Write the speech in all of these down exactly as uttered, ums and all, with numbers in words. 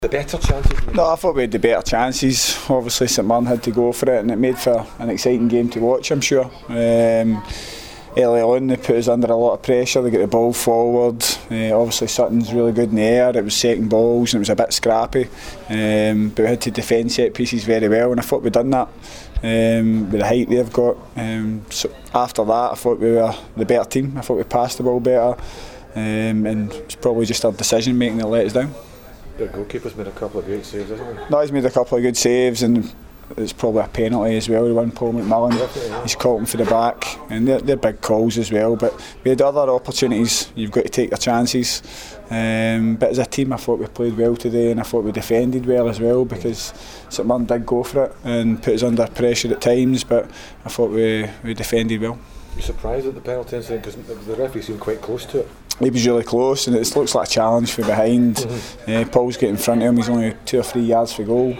The better chances? No, I thought we had the better chances. Obviously St Mirren had to go for it, and it made for an exciting game to watch, I'm sure. Um, early on they put us under a lot of pressure, they got the ball forward. Uh, obviously Sutton's really good in the air, it was second balls and it was a bit scrappy. Um, but we had to defend set pieces very well, and I thought we'd done that. Um, with the height they've got. Um, so after that I thought we were the better team. I thought we passed the ball better, um, and it's probably just our decision making that let us down. The goalkeeper's made a couple of great saves, hasn't he? No, he's made a couple of good saves, and it's probably a penalty as well. The one Paul McMillan, yeah. He's caught him for the back, and they're, they're big calls as well. But we had other opportunities. You've got to take your chances. Um, but as a team, I thought we played well today, and I thought we defended well as well, because St Mirren did go for it and put us under pressure at times. But I thought we we defended well. You're surprised at the penalty incident because the referee seemed quite close to it. He was really close, and it looks like a challenge from behind. Mm-hmm. uh, Paul's getting in front of him, he's only two or three yards for goal.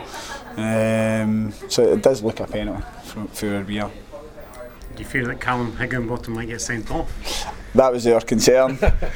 Um, so it does look a penalty for, for where we are. Do you feel that Callum Higginbottom might get sent off? That was our concern.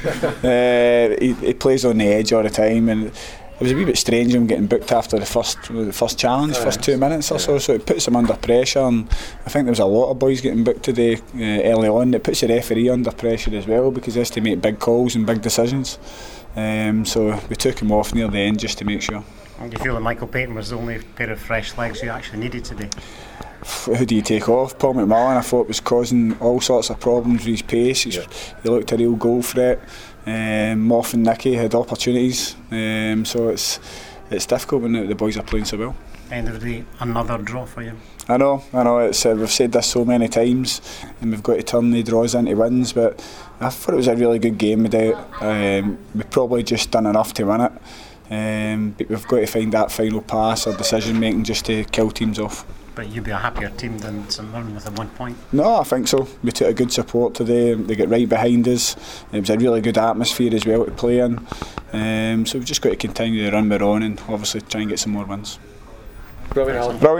uh, he, he plays on the edge all the time, and it was a wee bit strange him getting booked after the first the first challenge, first two minutes or so. So it puts him under pressure, and I think there was a lot of boys getting booked today uh, early on. It puts the referee under pressure as well, because he has to make big calls and big decisions. Um, so we took him off near the end just to make sure. And do you feel that Michael Payton was the only pair of fresh legs you actually needed today? Who do you take off? Paul McMillan, I thought, was causing all sorts of problems with his pace. He's, yeah. He looked a real goal threat. Um, Moff and Nicky had opportunities. Um, so it's it's difficult when the, the boys are playing so well. End of the day, another draw for you. I know, I know. It's uh, we've said this so many times, and we've got to turn the draws into wins. But I thought it was a really good game today. Um, we probably just done enough to win it. Um, but we've got to find that final pass or decision making just to kill teams off. But you'd be a happier team than St Mirren with a one point? No, I think so. We took a good support today. They got right behind us. It was a really good atmosphere as well to play in. Um, so we've just got to continue the run we're on, and obviously try and get some more wins. Brilliant, Alan. Brilliant.